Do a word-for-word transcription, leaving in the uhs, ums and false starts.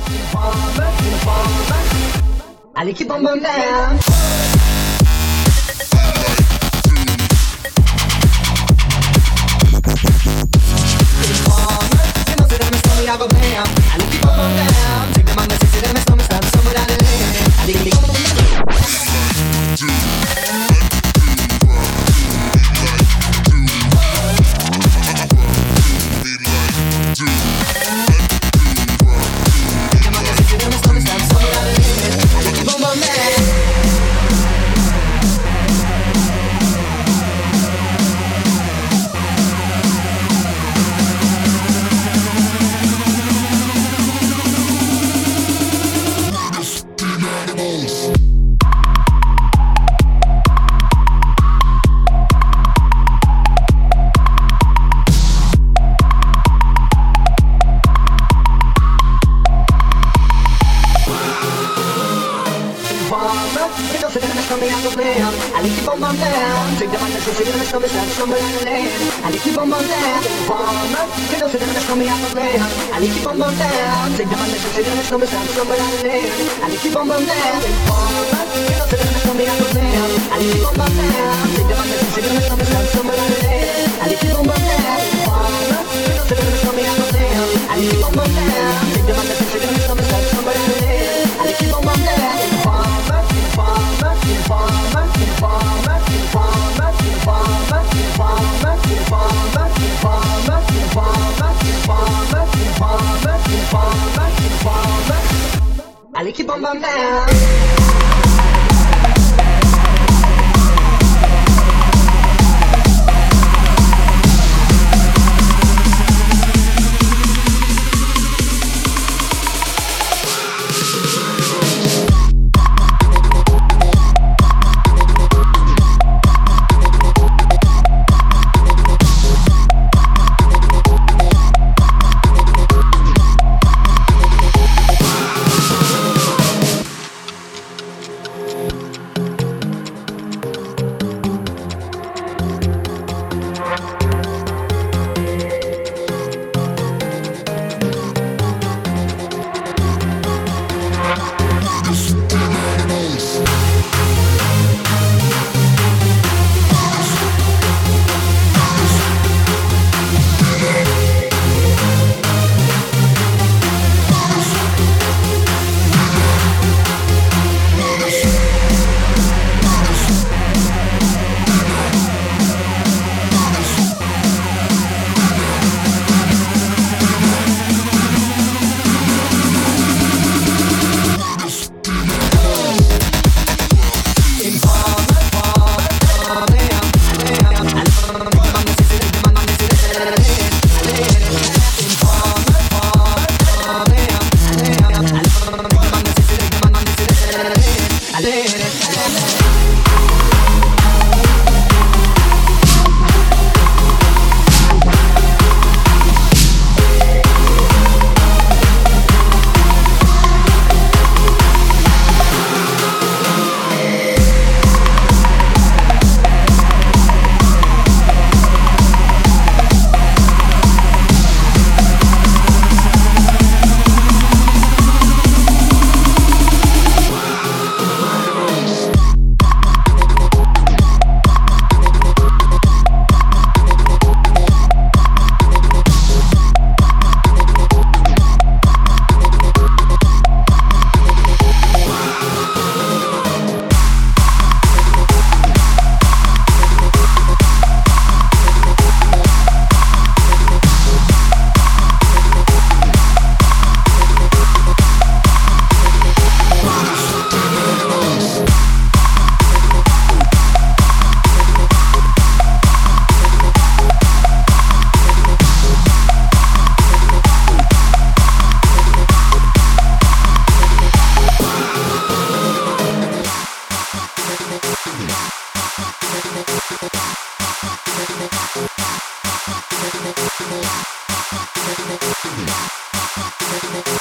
Informer, informer. I keep on burning down. I go bam, I keep on going down. Take them on the city, then I stomach stop somewhere down the lane. I dig dig. I keep on burning down. Take them on the city, then I stomach stop somewhere down the lane. I keep on burning down. Informer, you know, so then I stomach out the plane. I keep on burning down. Take them on the city, then I stomach stop somewhere down the lane. I keep on burning down. Informer, you know, so then I stomach out the plane. I keep on burning down. Take them on the city, then I stomach stop somewhere down the lane. I keep on burning down. Informer, you know, so then I stomach out the plane. I keep on burning down. Take them on the city, then I stomach stop somewhere down the lane. I keep on burning down. Informer, informer, informer, informer, informer, informer, informer, informer, informer, informer, informer, informer, informer, informer. I keep on burning down. We'll be right back.